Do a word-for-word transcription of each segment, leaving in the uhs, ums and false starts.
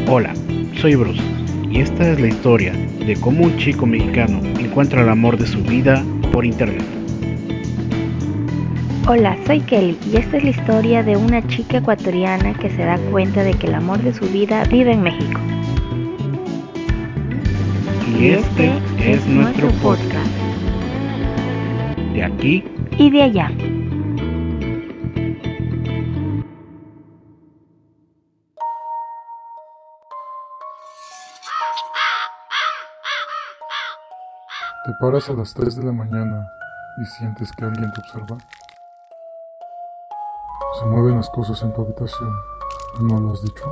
Hola, soy Bruce y esta es la historia de cómo un chico mexicano encuentra el amor de su vida por internet. Hola, soy Kelly y esta es la historia de una chica ecuatoriana que se da cuenta de que el amor de su vida vive en México. Y este es nuestro podcast. De aquí y de allá. Te paras a las tres de la mañana y sientes que alguien te observa. Se mueven las cosas en tu habitación. ¿No lo has dicho?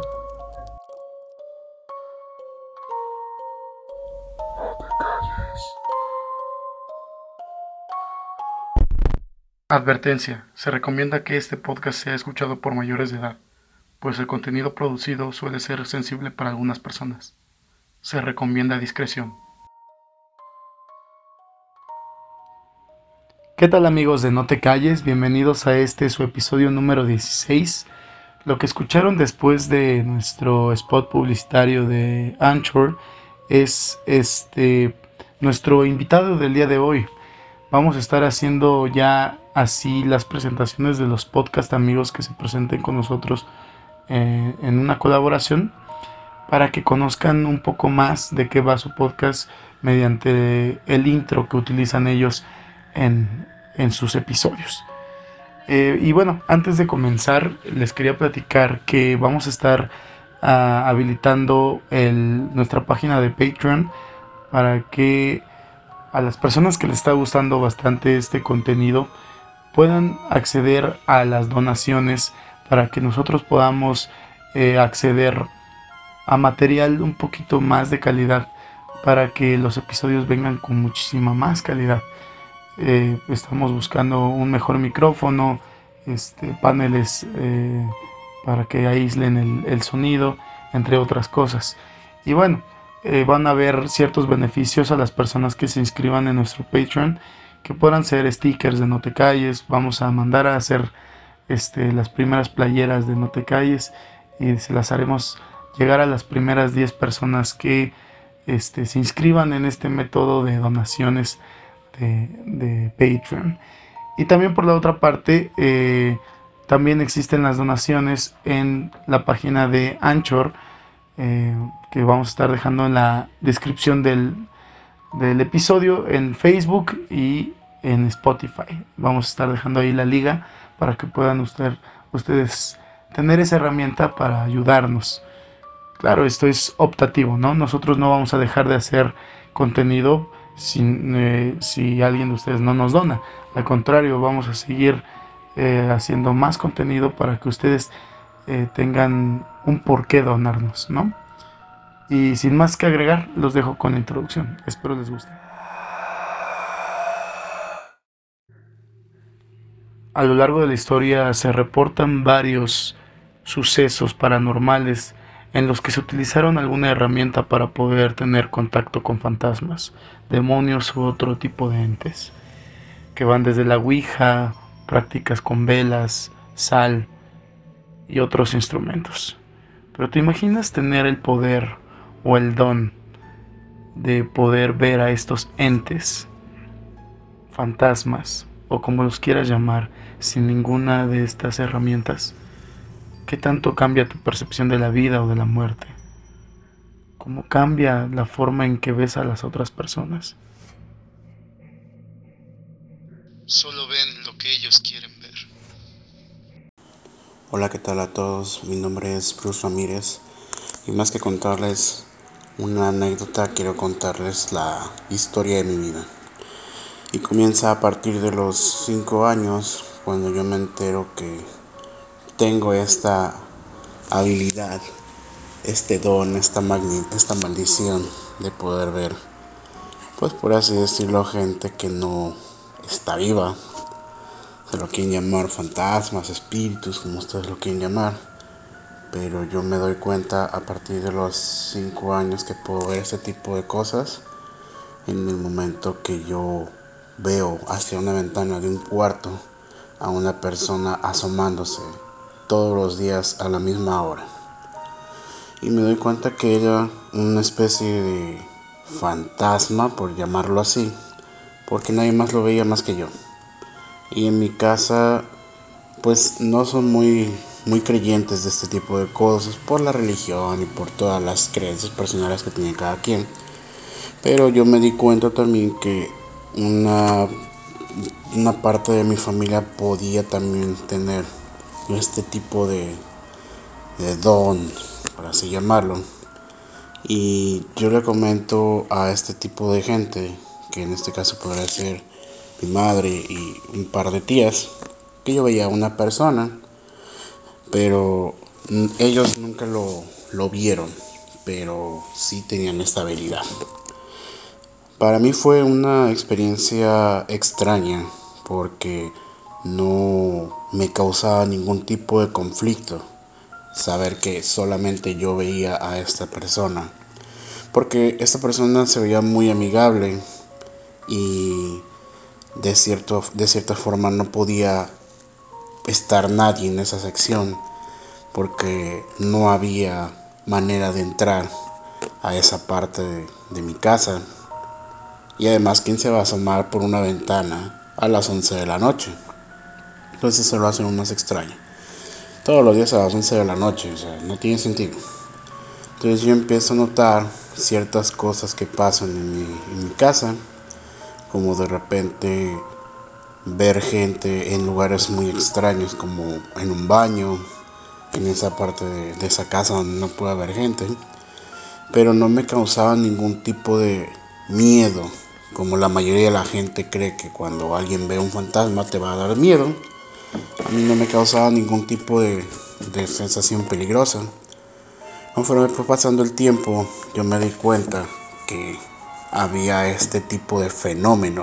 No te calles. Advertencia: se recomienda que este podcast sea escuchado por mayores de edad, pues el contenido producido suele ser sensible para algunas personas. Se recomienda discreción. ¿Qué tal, amigos de No Te Calles? Bienvenidos a este su episodio número dieciséis. Lo que escucharon después de nuestro spot publicitario de Anchor es este nuestro invitado del día de hoy. Vamos a estar haciendo ya así las presentaciones de los podcast amigos que se presenten con nosotros eh, en una colaboración, para que conozcan un poco más de qué va su podcast mediante el intro que utilizan ellos en, en sus episodios. Eh, y bueno, antes de comenzar, les quería platicar que vamos a estar uh, habilitando el, nuestra página de Patreon para que a las personas que les está gustando bastante este contenido puedan acceder a las donaciones, para que nosotros podamos eh, acceder a material un poquito más de calidad, para que los episodios vengan con muchísima más calidad. Eh, estamos buscando un mejor micrófono, este, paneles eh, para que aíslen el, el sonido, entre otras cosas. Y bueno, eh, van a haber ciertos beneficios a las personas que se inscriban en nuestro Patreon, que puedan ser stickers de No Te Calles. Vamos a mandar a hacer este, las primeras playeras de No Te Calles y se las haremos llegar a las primeras diez personas que este, se inscriban en este método de donaciones de, de Patreon. Y también, por la otra parte, eh, también existen las donaciones en la página de Anchor, eh, que vamos a estar dejando en la descripción del, del episodio, en Facebook y en Spotify. Vamos a estar dejando ahí la liga para que puedan usted, ustedes tener esa herramienta para ayudarnos. Claro, esto es optativo, ¿no? Nosotros no vamos a dejar de hacer contenido si, eh, si alguien de ustedes no nos dona. Al contrario, vamos a seguir eh, haciendo más contenido para que ustedes eh, tengan un por qué donarnos, ¿no? Y sin más que agregar, los dejo con la introducción. Espero les guste. A lo largo de la historia se reportan varios sucesos paranormales en los que se utilizaron alguna herramienta para poder tener contacto con fantasmas, demonios u otro tipo de entes, que van desde la ouija, prácticas con velas, sal y otros instrumentos. Pero ¿te imaginas tener el poder o el don de poder ver a estos entes, fantasmas o como los quieras llamar, sin ninguna de estas herramientas? ¿Qué tanto cambia tu percepción de la vida o de la muerte? ¿Cómo cambia la forma en que ves a las otras personas? Solo ven lo que ellos quieren ver. Hola, ¿qué tal a todos? Mi nombre es Bruce Ramírez y más que contarles una anécdota, quiero contarles la historia de mi vida. Y comienza a partir de los cinco años, cuando yo me entero que tengo esta habilidad, este don, esta, magni- esta maldición de poder ver, pues por así decirlo, gente que no está viva. Se lo quieren llamar fantasmas, espíritus, como ustedes lo quieren llamar. Pero yo me doy cuenta a partir de los cinco años que puedo ver este tipo de cosas en el momento que yo veo hacia una ventana de un cuarto a una persona asomándose todos los días a la misma hora. y me doy cuenta que era una especie de fantasma, por llamarlo así, porque nadie más lo veía más que yo. Y en mi casa pues no son muy, muy creyentes de este tipo de cosas por la religión y por todas las creencias personales que tiene cada quien. Pero yo me di cuenta también que una, una parte de mi familia podía también tener este tipo de, de don, por así llamarlo. Y yo le comento a este tipo de gente, que en este caso podría ser mi madre y un par de tías, que yo veía a una persona, pero ellos nunca lo, lo vieron, pero sí tenían esta habilidad. Para mí fue una experiencia extraña porque no me causaba ningún tipo de conflicto saber que solamente yo veía a esta persona, porque esta persona se veía muy amigable y de, cierto, de cierta forma no podía estar nadie en esa sección porque no había manera de entrar a esa parte de, de mi casa. Y además, ¿quién se va a asomar por una ventana a las once de la noche? Entonces eso lo hace uno más extraño. Todos los días a las once de la noche, o sea, no tiene sentido. Entonces yo empiezo a notar ciertas cosas que pasan en mi, en mi casa, como de repente ver gente en lugares muy extraños, como en un baño, en esa parte de, de esa casa donde no puede haber gente, pero no me causaba ningún tipo de miedo, como la mayoría de la gente cree que cuando alguien ve un fantasma te va a dar miedo. A mí no me causaba ningún tipo de, de sensación peligrosa. Conforme fue pasando el tiempo, yo me di cuenta que había este tipo de fenómeno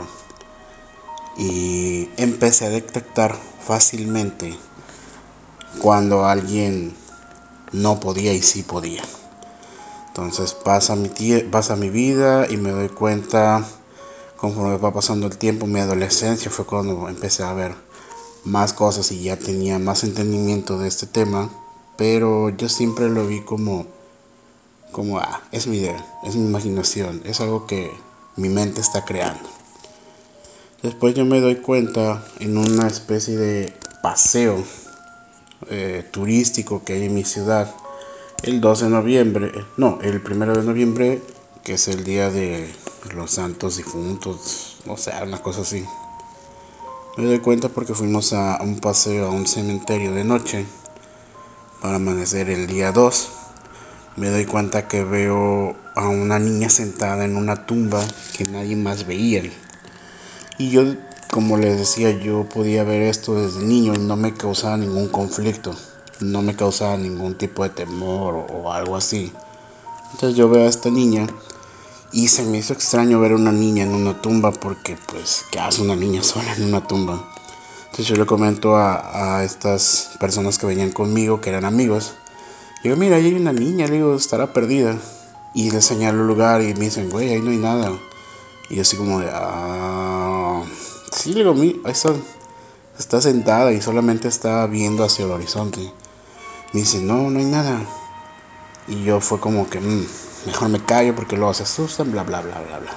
y empecé a detectar fácilmente cuando alguien no podía y sí podía. Entonces pasa mi, tie- pasa mi vida y me doy cuenta, conforme va pasando el tiempo, mi adolescencia fue cuando empecé a ver más cosas y ya tenía más entendimiento de este tema, pero yo siempre lo vi como, como ah, es mi idea, es mi imaginación, es algo que mi mente está creando. Después yo me doy cuenta en una especie de paseo eh, turístico que hay en mi ciudad, el dos de noviembre, no, el primero de noviembre, que es el día de los santos difuntos, o sea, una cosa así. Me doy cuenta porque fuimos a un paseo a un cementerio de noche para amanecer el día dos. Me doy cuenta que veo a una niña sentada en una tumba que nadie más veía. Y yo, como les decía, yo podía ver esto desde niño y no me causaba ningún conflicto, no me causaba ningún tipo de temor o, o algo así. Entonces yo veo a esta niña y se me hizo extraño ver a una niña en una tumba porque, pues, ¿qué hace una niña sola en una tumba? Entonces yo le comento a, a estas personas que venían conmigo, que eran amigos. Digo, mira, ahí hay una niña, le digo, estará perdida. Y le señalo el lugar y me dicen, güey, ahí no hay nada. Y yo así como de, ah, sí, le digo, mira, ahí está, está sentada y solamente está viendo hacia el horizonte. Me dice, no, no hay nada. Y yo fue como que, mmm, mejor me callo porque luego se asustan, bla, bla, bla, bla, bla.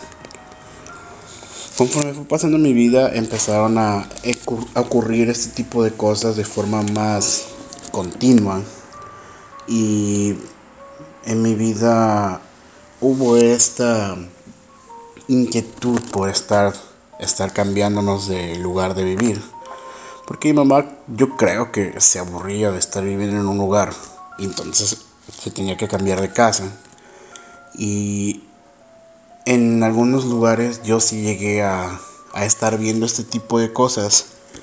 Conforme fue pasando mi vida, empezaron a, a ocurrir este tipo de cosas de forma más continua. Y en mi vida hubo esta inquietud por estar, estar cambiándonos de lugar de vivir. Porque mi mamá, yo creo que se aburría de estar viviendo en un lugar. Y entonces se tenía que cambiar de casa. Y en algunos lugares yo sí llegué a, a estar viendo este tipo de cosas.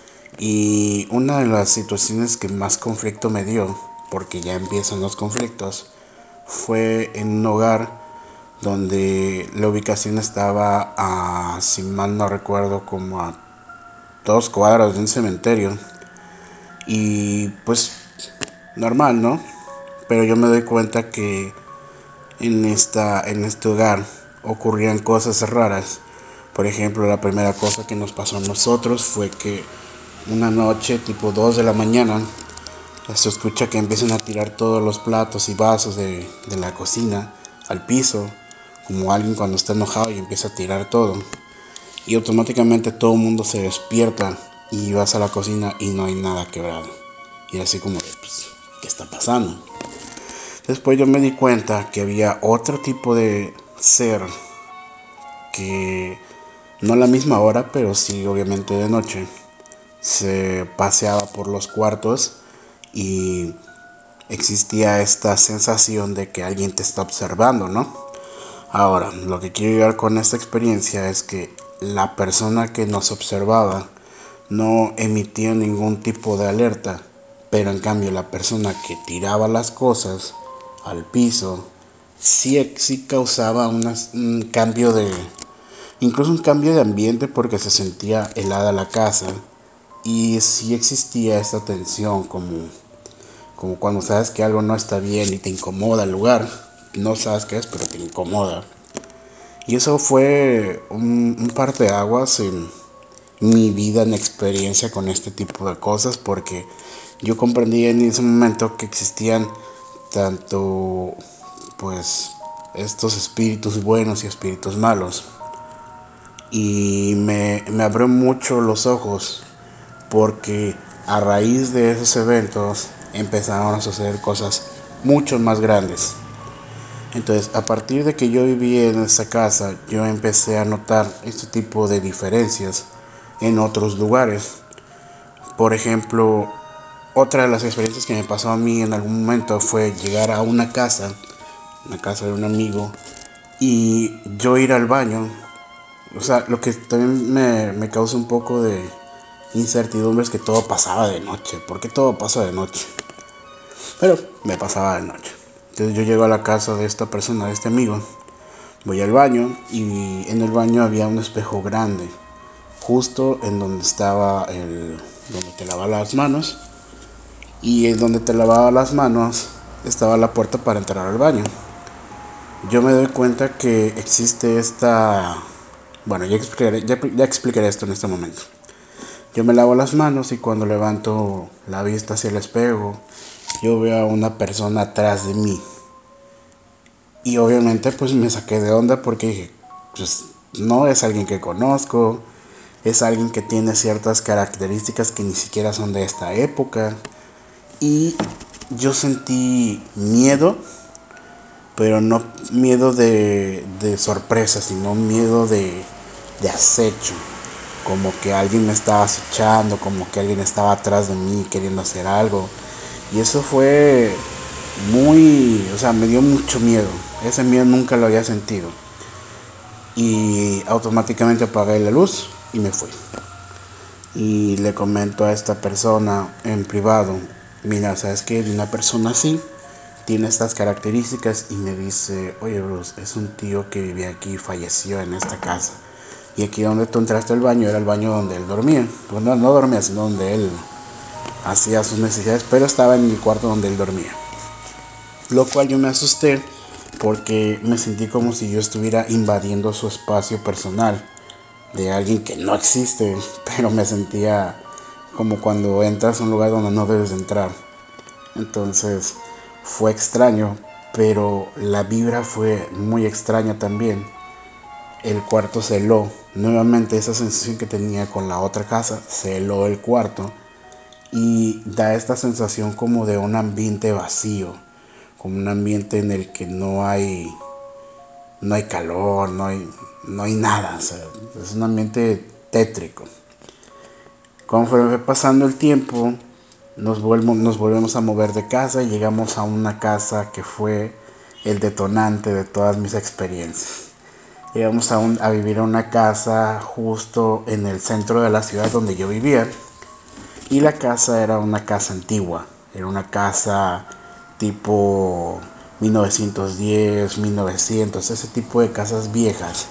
Y una de las situaciones que más conflicto me dio, porque ya empiezan los conflictos, fue en un hogar donde la ubicación estaba a, si mal no recuerdo, como a dos cuadras de un cementerio. Y pues normal, ¿no? Pero yo me doy cuenta que en, esta, en este hogar ocurrían cosas raras. Por ejemplo, la primera cosa que nos pasó a nosotros fue que una noche, tipo dos de la mañana, Se escucha que empiezan a tirar todos los platos y vasos de, de la cocina al piso, como alguien cuando está enojado y empieza a tirar todo. Y automáticamente todo el mundo se despierta y vas a la cocina y no hay nada quebrado. Y así como de, pues, ¿qué está pasando? Después yo me di cuenta que había otro tipo de ser que, no a la misma hora, pero sí obviamente de noche, se paseaba por los cuartos y existía esta sensación de que alguien te está observando, ¿no? Ahora, lo que quiero llegar con esta experiencia es que la persona que nos observaba no emitía ningún tipo de alerta, pero en cambio la persona que tiraba las cosas al piso sí, sí causaba una, un cambio de, incluso un cambio de ambiente, porque se sentía helada la casa y sí existía esta tensión, como Como cuando sabes que algo no está bien y te incomoda el lugar. No sabes qué es, pero te incomoda. Y eso fue un, un parteaguas en mi vida, en experiencia con este tipo de cosas. Porque yo comprendí en ese momento que existían tanto, pues, estos espíritus buenos y espíritus malos. Y me, me abrió mucho los ojos, porque a raíz de esos eventos empezaron a suceder cosas mucho más grandes. Entonces, a partir de que yo viví en esa casa, yo empecé a notar este tipo de diferencias en otros lugares. Por ejemplo, otra de las experiencias que me pasó a mí en algún momento fue llegar a una casa, una casa de un amigo, y yo ir al baño. O sea, lo que también me, me causa un poco de incertidumbre es que todo pasaba de noche. ¿Por qué todo pasa de noche? Pero me pasaba de noche. Entonces yo llego a la casa de esta persona, de este amigo. Voy al baño y en el baño había un espejo grande, justo en donde estaba el, donde te lavaba las manos. Y en donde te lavaba las manos estaba la puerta para entrar al baño. Yo me doy cuenta que existe esta... Bueno, ya explicaré, ya, ya explicaré esto en este momento. Yo me lavo las manos y cuando levanto la vista hacia el espejo, yo veo a una persona atrás de mí. Y obviamente pues me saqué de onda, porque dije, pues no es alguien que conozco, es alguien que tiene ciertas características que ni siquiera son de esta época. Y yo sentí miedo, pero no miedo de, de sorpresa, sino miedo de, de acecho. Como que alguien me estaba acechando, como que alguien estaba atrás de mí queriendo hacer algo. Y eso fue muy, o sea, me dio mucho miedo. Ese miedo nunca lo había sentido. Y automáticamente apagué la luz y me fui. Y le comento a esta persona en privado, mira, ¿sabes qué? Una persona así tiene estas características. Y me dice, oye Bruce, es un tío que vivía aquí y falleció en esta casa. Y aquí donde tú entraste al baño era el baño donde él dormía. Pues no, no dormía, sino donde él hacía sus necesidades, pero estaba en el cuarto donde él dormía. Lo cual yo me asusté, porque me sentí como si yo estuviera invadiendo su espacio personal de alguien que no existe, pero me sentía como cuando entras a un lugar donde no debes de entrar. Entonces fue extraño, pero la vibra fue muy extraña también. El cuarto se heló. Nuevamente esa sensación que tenía con la otra casa, se heló el cuarto. Y da esta sensación como de un ambiente vacío, como un ambiente en el que no hay no hay calor, no hay, no hay nada. O sea, es un ambiente tétrico. Conforme fue pasando el tiempo, nos volvemos, nos volvemos a mover de casa y llegamos a una casa que fue el detonante de todas mis experiencias. Llegamos a, un, a vivir en una casa justo en el centro de la ciudad donde yo vivía. Y la casa era una casa antigua. Era una casa tipo mil novecientos diez, mil novecientos, ese tipo de casas viejas.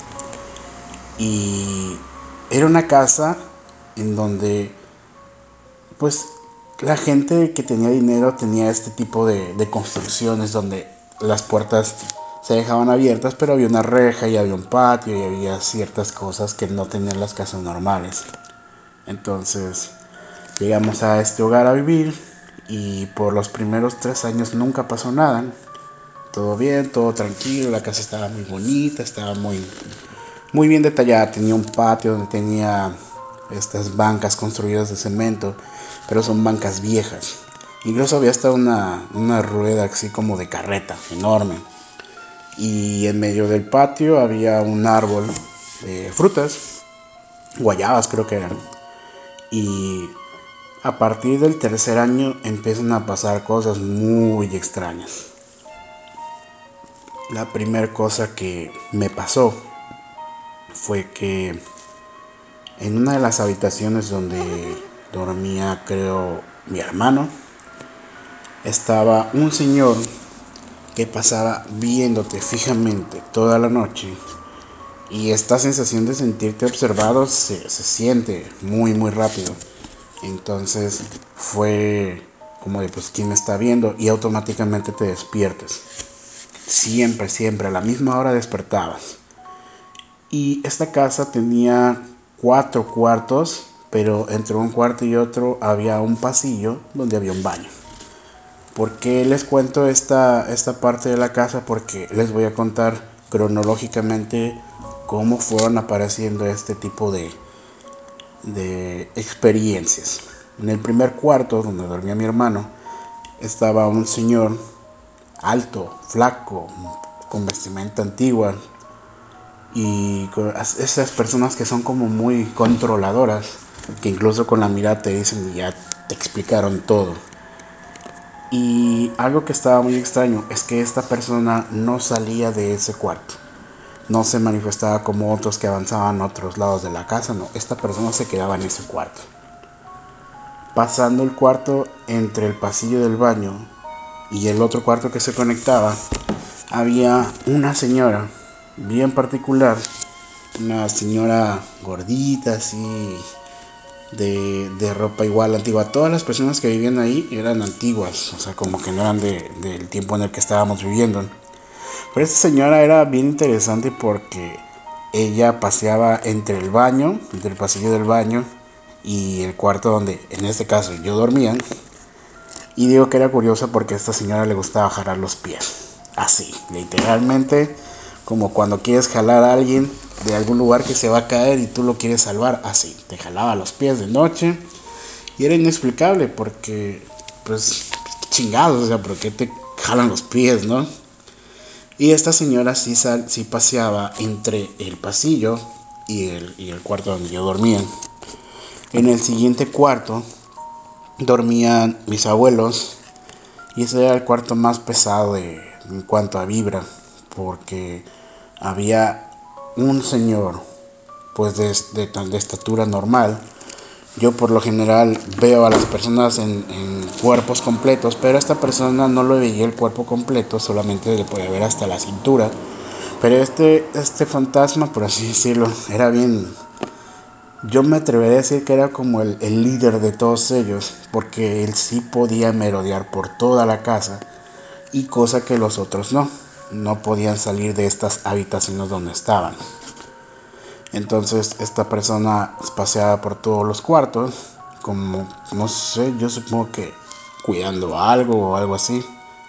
Y era una casa en donde pues la gente que tenía dinero tenía este tipo de, de construcciones donde las puertas se dejaban abiertas, pero había una reja y había un patio y había ciertas cosas que no tenían las casas normales. Entonces llegamos a este hogar a vivir y por los primeros tres años nunca pasó nada. Todo bien, todo tranquilo, la casa estaba muy bonita, estaba muy, muy bien detallada. Tenía un patio donde tenía estas bancas construidas de cemento, pero son bancas viejas. Incluso había hasta una, una rueda así como de carreta, enorme. Y en medio del patio había un árbol de frutas, guayabas creo que eran. Y a partir del tercer año empiezan a pasar cosas muy extrañas. La primera cosa que me pasó fue que en una de las habitaciones donde dormía, creo, mi hermano, estaba un señor que pasaba viéndote fijamente toda la noche. Y esta sensación de sentirte observado se, se siente muy muy rápido. Entonces fue como de, pues, ¿quién me está viendo? Y automáticamente te despiertas. Siempre, siempre, a la misma hora despertabas. Y esta casa tenía cuatro cuartos, pero entre un cuarto y otro había un pasillo donde había un baño. ¿Por qué les cuento esta, esta parte de la casa? Porque les voy a contar cronológicamente cómo fueron apareciendo este tipo de, de experiencias. En el primer cuarto, donde dormía mi hermano, estaba un señor alto, flaco, con vestimenta antigua, y con esas personas que son como muy controladoras, que incluso con la mirada te dicen y ya te explicaron todo. Y algo que estaba muy extraño es que esta persona no salía de ese cuarto, no se manifestaba como otros que avanzaban a otros lados de la casa. No, esta persona se quedaba en ese cuarto. Pasando el cuarto entre el pasillo del baño y el otro cuarto que se conectaba, había una señora bien particular, una señora gordita así, de, de ropa igual antigua. Todas las personas que vivían ahí eran antiguas, o sea, como que no eran de, del tiempo en el que estábamos viviendo. Pero esta señora era bien interesante porque ella paseaba entre el baño, entre el pasillo del baño y el cuarto donde en este caso yo dormía. Y digo que era curiosa porque a esta señora le gustaba jalar los pies. Así, literalmente, como cuando quieres jalar a alguien de algún lugar que se va a caer y tú lo quieres salvar. Así, te jalaba los pies de noche. Y era inexplicable porque, pues, chingados, o sea, ¿por qué te jalan los pies, no? Y esta señora sí, sal, sí paseaba entre el pasillo y el, y el cuarto donde yo dormía. En el siguiente cuarto dormían mis abuelos, y ese era el cuarto más pesado de, en cuanto a vibra, porque había un señor pues de, de, de estatura normal. Yo por lo general veo a las personas en, en cuerpos completos, pero a esta persona no le veía el cuerpo completo, solamente le podía ver hasta la cintura. Pero este, este fantasma, por así decirlo, era bien... Yo me atrevería a decir que era como el, el líder de todos ellos, porque él sí podía merodear por toda la casa, y cosa que los otros no, no podían salir de estas habitaciones donde estaban. Entonces esta persona paseaba por todos los cuartos, como, no sé, yo supongo que cuidando algo o algo así.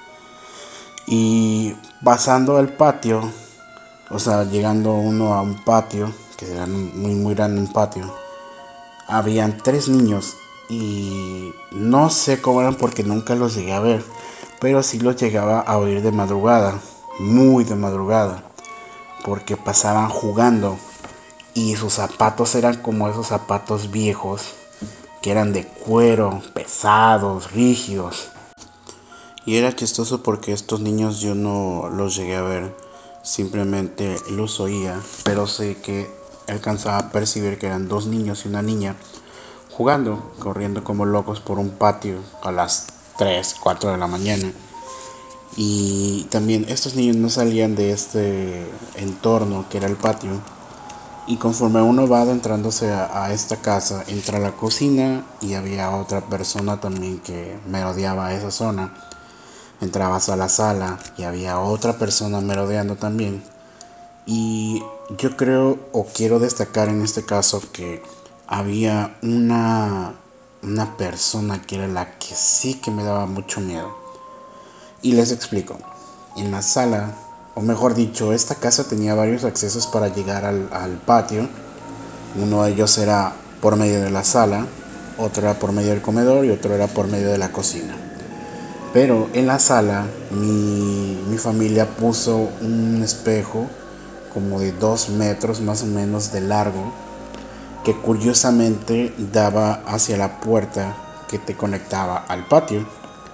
Y pasando al patio, o sea, llegando uno a un patio, que era muy muy grande un patio, habían tres niños y no sé cómo eran porque nunca los llegué a ver, pero sí los llegaba a oír de madrugada, muy de madrugada, porque pasaban jugando y sus zapatos eran como esos zapatos viejos que eran de cuero, pesados, rígidos. Y era chistoso porque estos niños yo no los llegué a ver, simplemente los oía, pero sé que alcanzaba a percibir que eran dos niños y una niña jugando, corriendo como locos por un patio a las tres, cuatro de la mañana. Y también estos niños no salían de este entorno que era el patio. Y conforme uno va adentrándose a, a esta casa, entra a la cocina y había otra persona también que merodeaba esa zona. Entrabas a la sala y había otra persona merodeando también. Y yo creo o quiero destacar en este caso que había una, una persona que era la que sí que me daba mucho miedo. Y les explico. En la sala, o mejor dicho, esta casa tenía varios accesos para llegar al, al patio. Uno de ellos era por medio de la sala, otro era por medio del comedor y otro era por medio de la cocina. Pero en la sala mi, mi familia puso un espejo como de dos metros más o menos de largo, que curiosamente daba hacia la puerta que te conectaba al patio.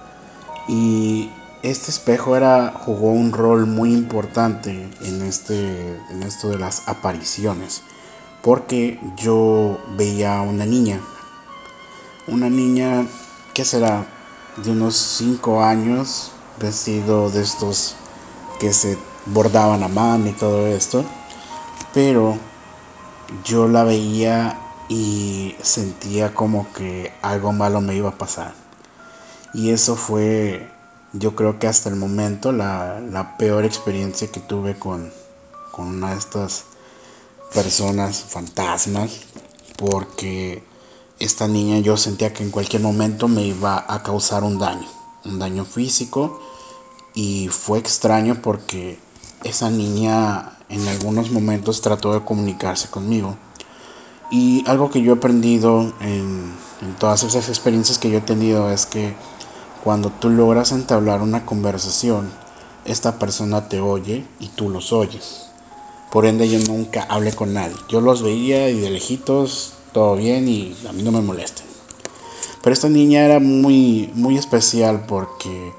Y este espejo era, jugó un rol muy importante en, este, en esto de las apariciones, porque yo veía a una niña, una niña que será de unos cinco años, vestido de estos que se bordaban a mano y todo esto, pero yo la veía y sentía como que algo malo me iba a pasar. Y eso fue, yo creo que hasta el momento, la, la peor experiencia que tuve con, con una de estas personas fantasmas, porque esta niña yo sentía que en cualquier momento me iba a causar un daño, un daño físico. Y fue extraño porque esa niña en algunos momentos trató de comunicarse conmigo. Y algo que yo he aprendido en, en todas esas experiencias que yo he tenido es que cuando tú logras entablar una conversación, esta persona te oye y tú los oyes. Por ende yo nunca hablé con nadie. Yo los veía y de lejitos todo bien y a mí no me molestan. Pero esta niña era muy, muy especial porque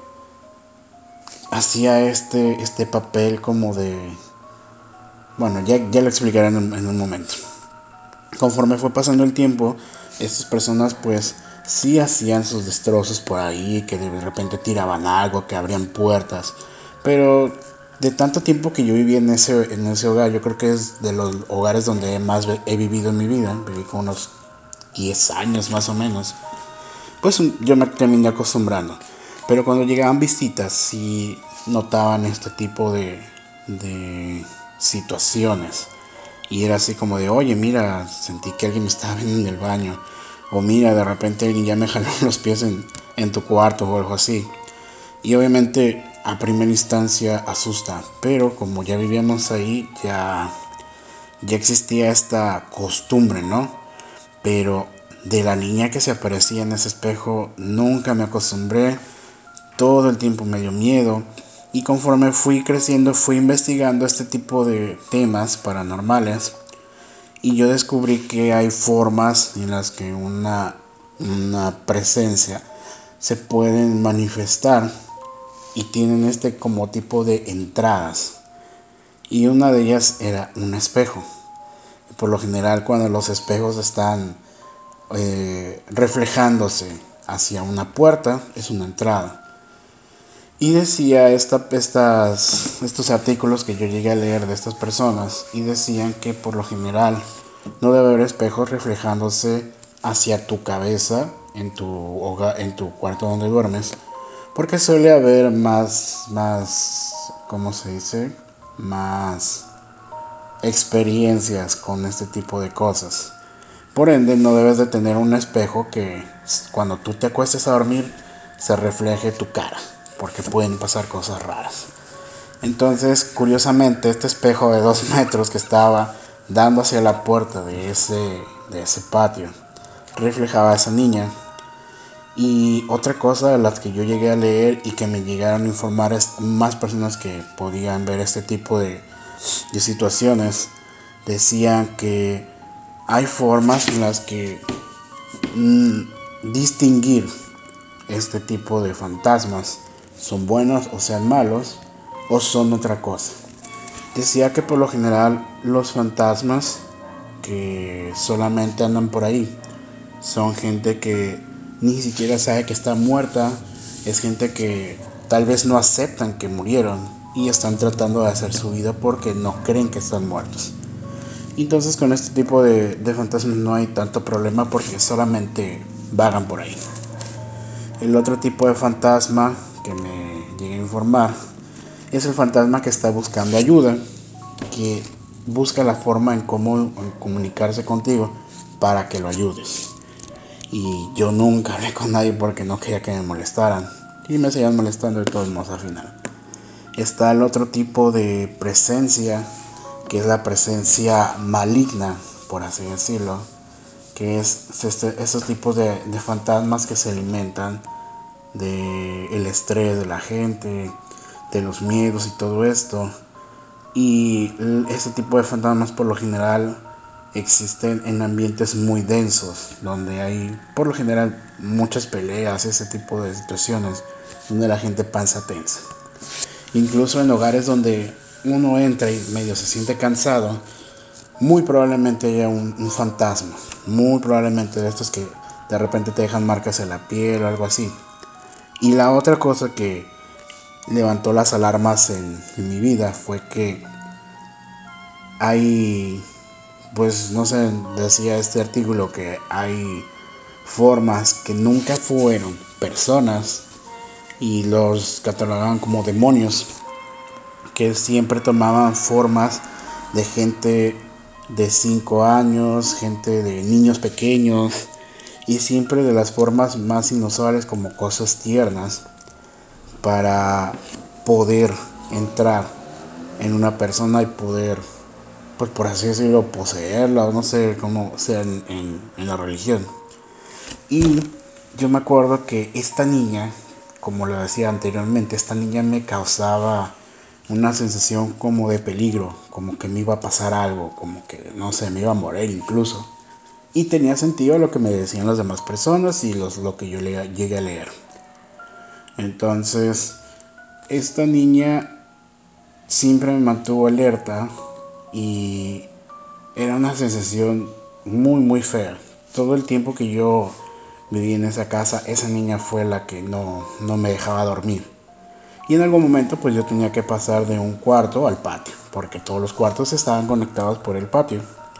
hacía este, este papel como de... Bueno, ya, ya lo explicaré en un, en un momento. Conforme fue pasando el tiempo, estas personas pues sí hacían sus destrozos por ahí, que de repente tiraban algo, que abrían puertas. Pero de tanto tiempo que yo viví en ese, en ese hogar, yo creo que es de los hogares donde más he vivido en mi vida. Viví con unos diez años más o menos. Pues yo me terminé acostumbrando. Pero cuando llegaban visitas sí notaban este tipo de, de situaciones. Y era así como de, oye, mira, sentí que alguien me estaba viendo en el baño. O mira, de repente alguien ya me jaló los pies en, en tu cuarto o algo así. Y obviamente a primera instancia asusta. Pero como ya vivíamos ahí, ya, ya existía esta costumbre, ¿no? Pero de la niña que se aparecía en ese espejo nunca me acostumbré. Todo el tiempo me dio miedo. Y conforme fui creciendo, fui investigando este tipo de temas paranormales. Y yo descubrí que hay formas en las que una, una presencia se pueden manifestar. Y tienen este como tipo de entradas. Y una de ellas era un espejo. Por lo general, cuando los espejos están eh, reflejándose hacia una puerta, es una entrada. Y decía esta, estas, estos artículos que yo llegué a leer de estas personas, y decían que por lo general no debe haber espejos reflejándose hacia tu cabeza en tu hogar, en tu cuarto donde duermes, porque suele haber más, más, ¿cómo se dice? Más experiencias con este tipo de cosas. Por ende, no debes de tener un espejo que cuando tú te acuestes a dormir se refleje tu cara, porque pueden pasar cosas raras. Entonces, curiosamente, este espejo de dos metros que estaba dando hacia la puerta de ese, de ese patio reflejaba a esa niña. Y otra cosa de las que yo llegué a leer y que me llegaron a informar es más personas que podían ver este tipo de, de situaciones, decían que hay formas en las que mmm, distinguir este tipo de fantasmas, son buenos o sean malos o son otra cosa. Decía que por lo general los fantasmas que solamente andan por ahí son gente que ni siquiera sabe que está muerta, es gente que tal vez no aceptan que murieron y están tratando de hacer su vida porque no creen que están muertos. Entonces con este tipo de, de fantasmas no hay tanto problema porque solamente vagan por ahí. El otro tipo de fantasma que me llegué a informar es el fantasma que está buscando ayuda, que busca la forma en cómo en comunicarse contigo para que lo ayudes. y yo nunca hablé con nadie porque no quería que me molestaran y me seguían molestando de todos modos al final. Está el otro tipo de presencia, que es la presencia maligna, por así decirlo, que es este, esos tipos de, de fantasmas que se alimentan de el estrés de la gente, de los miedos y todo esto. Y ese tipo de fantasmas por lo general existen en ambientes muy densos, donde hay por lo general muchas peleas, ese tipo de situaciones donde la gente pasa tensa. Incluso en hogares donde uno entra y medio se siente cansado, muy probablemente haya un, un fantasma, muy probablemente de estos que de repente te dejan marcas en la piel o algo así. Y la otra cosa que levantó las alarmas en, en mi vida fue que hay, pues no sé, decía este artículo que hay formas que nunca fueron personas y los catalogaban como demonios, que siempre tomaban formas de gente de cinco años, gente de niños pequeños, y siempre de las formas más inusuales, como cosas tiernas, para poder entrar en una persona y poder, pues por así decirlo, poseerla, o no sé cómo sea en, en, en la religión. Y yo me acuerdo que esta niña, como lo decía anteriormente, esta niña me causaba una sensación como de peligro, como que me iba a pasar algo, como que no sé, me iba a morir incluso. Y tenía sentido lo que me decían las demás personas y los, lo que yo le, llegué a leer. Entonces, esta niña siempre me mantuvo alerta y era una sensación muy muy fea. Todo el tiempo que yo viví en esa casa, esa niña fue la que no, no me dejaba dormir. Y en algún momento pues yo tenía que pasar de un cuarto al patio, porque todos los cuartos estaban conectados por el patio.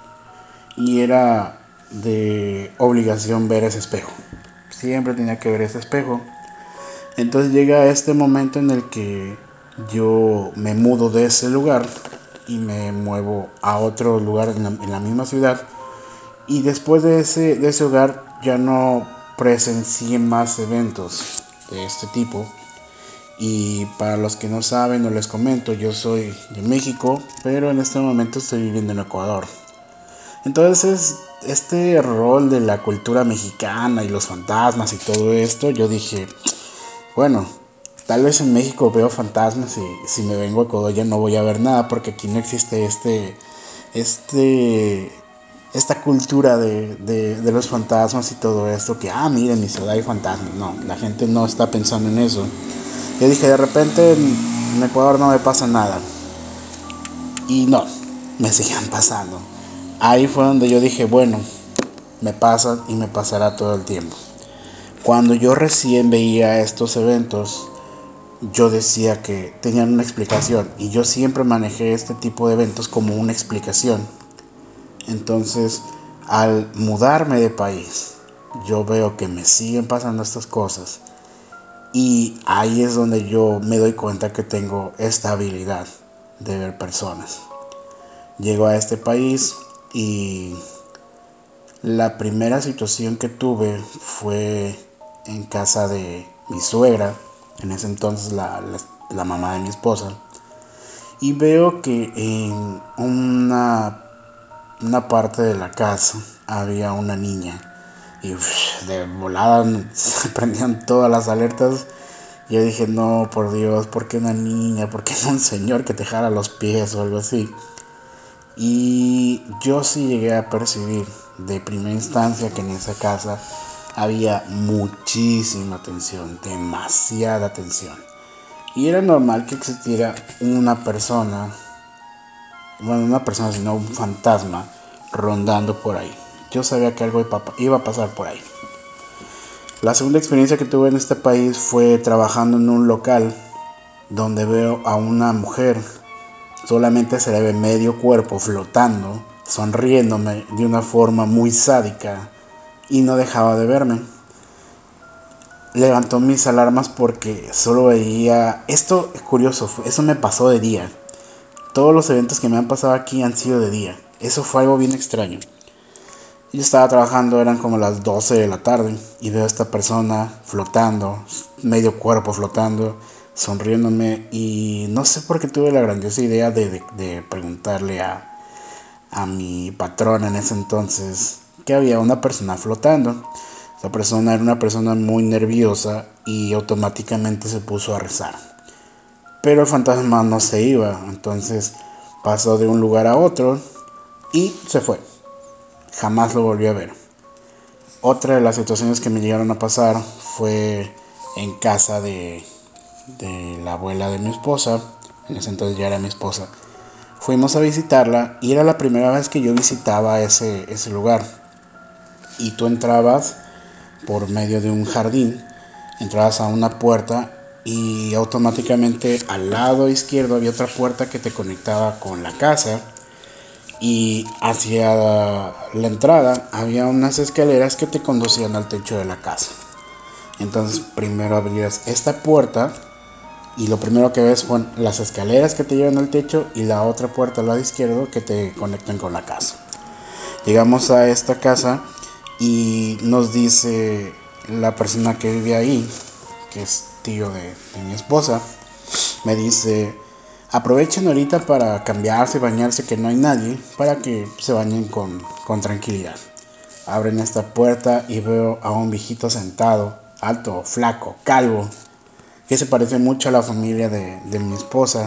Y era de obligación ver ese espejo. Siempre tenía que ver ese espejo. Entonces llega este momento en el que yo me mudo de ese lugar y me muevo a otro lugar en la, en la misma ciudad. Y después de ese, de ese hogar ya no presencié más eventos de este tipo. Y para los que no saben o les comento, yo soy de México, pero en este momento estoy viviendo en Ecuador. Entonces, este rol de la cultura mexicana y los fantasmas y todo esto, yo dije, bueno, tal vez en México veo fantasmas y si me vengo a Ecuador ya no voy a ver nada, porque aquí no existe este, este, esta cultura de, de, de los fantasmas y todo esto, que, ah, miren, en mi ciudad hay fantasmas. No, la gente no está pensando en eso. Yo dije, de repente en Ecuador no me pasa nada. Y no, me siguen pasando. Ahí fue donde yo dije, bueno, me pasa y me pasará todo el tiempo. Cuando yo recién veía estos eventos, yo decía que tenían una explicación. Y yo siempre manejé este tipo de eventos como una explicación. Entonces, al mudarme de país, yo veo que me siguen pasando estas cosas. Y ahí es donde yo me doy cuenta que tengo esta habilidad de ver personas. Llego a este país y la primera situación que tuve fue en casa de mi suegra, en ese entonces la, la, la mamá de mi esposa. Y veo que en una, una parte de la casa había una niña. Y uff, de volada se prendían todas las alertas. Yo dije, no, por Dios, ¿por qué una niña? ¿Por qué no un señor que te jala los pies o algo así? Y yo sí llegué a percibir de primera instancia que en esa casa había muchísima tensión, demasiada tensión. Y era normal que existiera una persona, bueno, una persona, sino un fantasma rondando por ahí. Yo sabía que algo iba a pasar por ahí. La segunda experiencia que tuve en este país fue trabajando en un local donde veo a una mujer. Solamente se le ve medio cuerpo flotando, sonriéndome de una forma muy sádica y no dejaba de verme. Levantó mis alarmas porque solo veía... Esto es curioso, eso me pasó de día. Todos los eventos que me han pasado aquí han sido de día. Eso fue algo bien extraño. Yo estaba trabajando, eran como las doce de la tarde, y veo a esta persona flotando, medio cuerpo flotando, sonriéndome, y no sé por qué tuve la grandiosa idea de, de, de preguntarle a, a mi patrona en ese entonces que había una persona flotando. Esa persona era una persona muy nerviosa y automáticamente se puso a rezar. Pero el fantasma no se iba, entonces pasó de un lugar a otro y se fue. Jamás lo volví a ver. Otra de las situaciones que me llegaron a pasar fue en casa de, de la abuela de mi esposa. En ese entonces ya era mi esposa. Fuimos a visitarla y era la primera vez que yo visitaba ese, ese lugar. Y tú entrabas por medio de un jardín, entrabas a una puerta y automáticamente al lado izquierdo había otra puerta que te conectaba con la casa. Y hacia la entrada había unas escaleras que te conducían al techo de la casa. Entonces primero abrías esta puerta y lo primero que ves son las escaleras que te llevan al techo y la otra puerta al lado izquierdo que te conectan con la casa. Llegamos a esta casa y nos dice la persona que vive ahí, que es tío de, de mi esposa, me dice: aprovechen ahorita para cambiarse, bañarse, que no hay nadie, para que se bañen con, con tranquilidad. Abren esta puerta y veo a un viejito sentado, alto, flaco, calvo, que se parece mucho a la familia de, de mi esposa.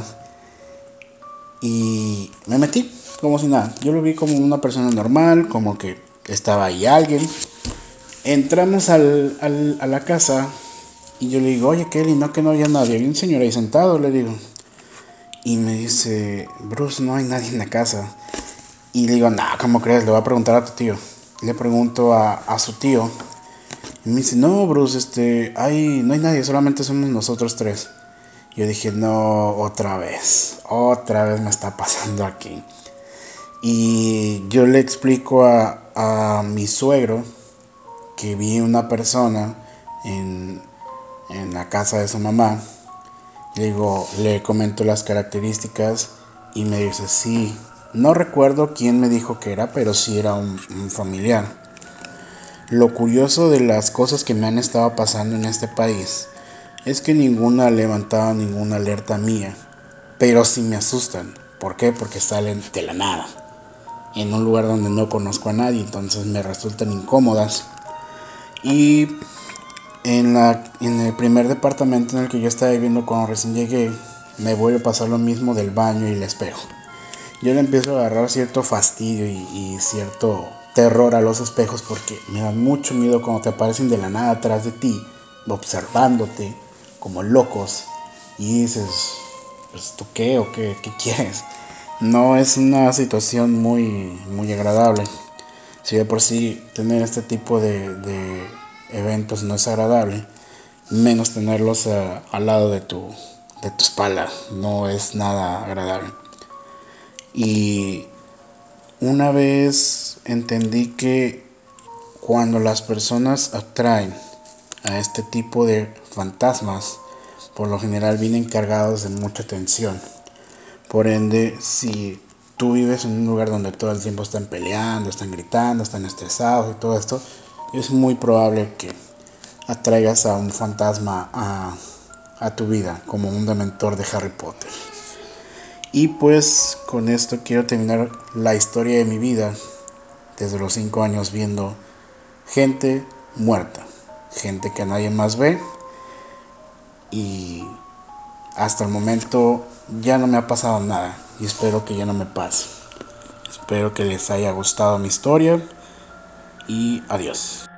Y me metí como si nada. Yo lo vi como una persona normal, como que estaba ahí alguien. Entramos al, al, a la casa y yo le digo: oye, Kelly, no, que no había nadie. Había un señor ahí sentado, le digo. Y me dice: Bruce, no hay nadie en la casa. Y le digo: no, ¿cómo crees? Le voy a preguntar a tu tío. Le pregunto a, a su tío. Y me dice: no, Bruce, este, hay, no hay nadie, solamente somos nosotros tres. Yo dije: no, otra vez. Otra vez me está pasando aquí. Y yo le explico a, a mi suegro que vi una persona en, en la casa de su mamá. Le digo, le comento las características y me dice: sí, no recuerdo quién me dijo que era, pero sí era un, un familiar. Lo curioso de las cosas que me han estado pasando en este país es que ninguna ha levantado ninguna alerta mía, pero sí me asustan. ¿Por qué? Porque salen de la nada, en un lugar donde no conozco a nadie, entonces me resultan incómodas. Y En, la, en el primer departamento en el que yo estaba viviendo cuando recién llegué, me vuelve a pasar lo mismo del baño y el espejo. Yo le empiezo a agarrar cierto fastidio y, y cierto terror a los espejos porque me da mucho miedo cuando te aparecen de la nada atrás de ti, observándote como locos. Y dices: pues, ¿tú qué o qué, qué quieres? No es una situación muy, muy agradable. Si de por sí tener este tipo de... de eventos no es agradable, menos tenerlos a, al lado de tu, de tu espalda, no es nada agradable. Y una vez entendí que cuando las personas atraen a este tipo de fantasmas, por lo general vienen cargados de mucha tensión. Por ende, si tú vives en un lugar donde todo el tiempo están peleando, están gritando, están estresados y todo esto, es muy probable que atraigas a un fantasma a, a tu vida, como un dementor de Harry Potter. Y pues con esto quiero terminar la historia de mi vida, desde los cinco años viendo gente muerta, gente que nadie más ve, y hasta el momento ya no me ha pasado nada y espero que ya no me pase. Espero que les haya gustado mi historia y adiós.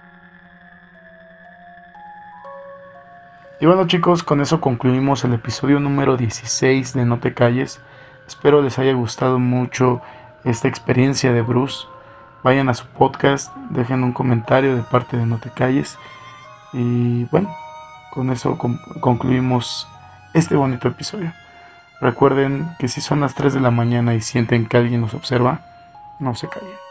Y bueno, chicos, con eso concluimos el episodio número dieciséis de No Te Calles. Espero les haya gustado mucho esta experiencia de Bruce. Vayan a su podcast, dejen un comentario de parte de No Te Calles. Y bueno, con eso con- concluimos este bonito episodio. Recuerden que si son las tres de la mañana y sienten que alguien los observa, no se callen.